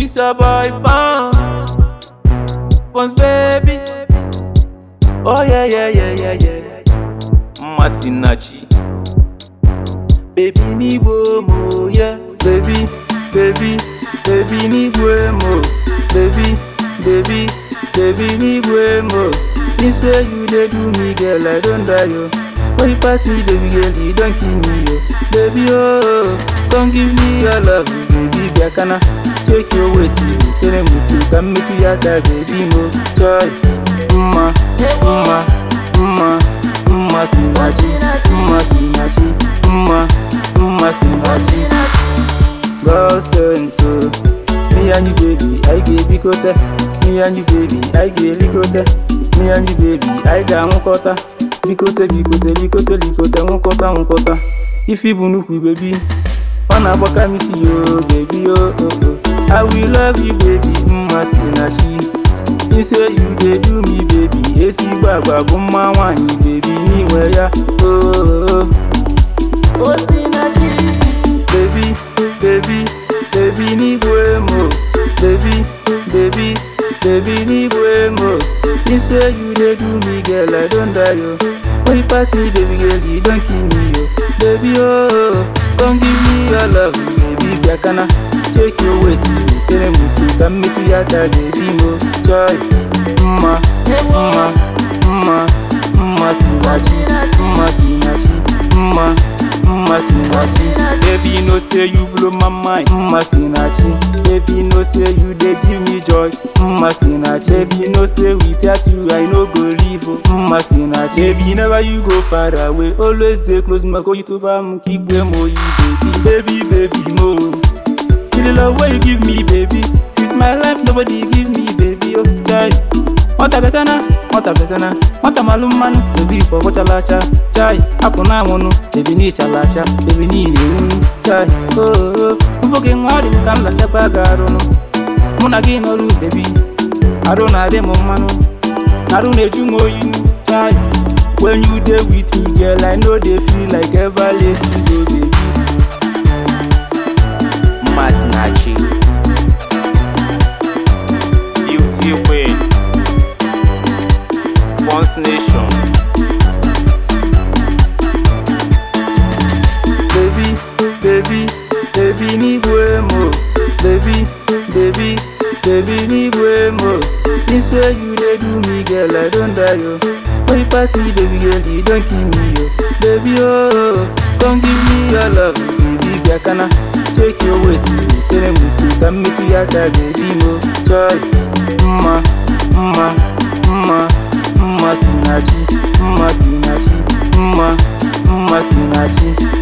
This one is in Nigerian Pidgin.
It's your boy Fonz baby. Oh yeah. Masinachi. Baby ni bomo, yeah. Baby ni bomo. Baby ni bomo. This way you dey do me, girl, I don't die, yo. When you pass me, baby girl, you don't kill me, yo. Baby, oh, don't give me your love, baby, biakana. Take your waist, you tell me so, come me to your car, baby, mo. Joy, sinachi. Go sento, me and you, baby, I get bikote. Me and you, baby, I get likote. Me and you, baby, I got mukota. Likote, mukota. If you bunuku, baby, wanna boka me see you, baby, oh. I will love you, baby, sinachi. This way you dey do me, baby. Esi baba bumma wani, baby, ni weya, oh. Oh, sinachi. Baby, ni buemo. Baby, ni buemo. This way you dey do me, girl, I don't die, yo. When you pass me, baby girl, you don't kill me, yo. Baby, oh, come give me your love, baby, biakana. Take your waist, you tell me so, come me to your car, baby, mo. Joy, sinachi. Baby, no say you blow my mind, sinachi. Baby, no say you dey give me joy, sinachi. Baby, no say without you I no go live, sinachi. Baby, never you go far away, always stay close, my go YouTube, keep them mo, baby, mo. See the love what you give me, baby. Since my life nobody give me, baby, oh joy. Mata bekana, mata malumanu, baby for what alacha, joy. Apuna mono, baby ni chalacha, baby ni leunu, joy. Oh, fucking wadi mukan la chapa garono. Muna gino lu, baby. Arona de momano, arune jungo yinu, joy. When you there with me, girl, I know they feel like ever let you go, baby. Masinachi, Beauty Queen, Fonz Nation. Baby ni buemo. Baby ni buemo. This way you dey do me, girl, I don't die, yo. When you pass me, baby girl, you don't kill me, yo. Baby, oh, come give me your love, baby, biakana. Take your waist, you tell me so, come me to your car, baby, mo. Joy, sinachi.